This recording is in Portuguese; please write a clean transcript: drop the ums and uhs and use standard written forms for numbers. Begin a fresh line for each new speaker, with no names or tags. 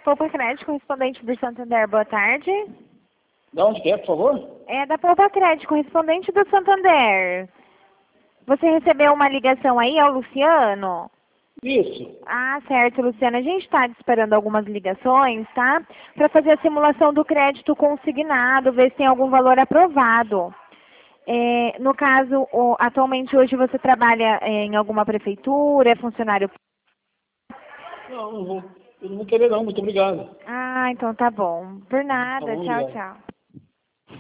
Poupa Crédito, correspondente do Santander, boa tarde.
De onde que é, por favor?
É da Poupa Crédito, correspondente do Santander. Você recebeu uma ligação aí, é o Luciano?
Isso.
Ah, certo, Luciano. A gente está esperando algumas ligações, tá? Para fazer a simulação do crédito consignado, ver se tem algum valor aprovado. No caso, atualmente hoje você trabalha em alguma prefeitura, é funcionário?
Eu não vou querer não, muito obrigado.
Ah, então tá bom. Por
Tá
nada.
bom,
Tchau,
obrigado.
tchau.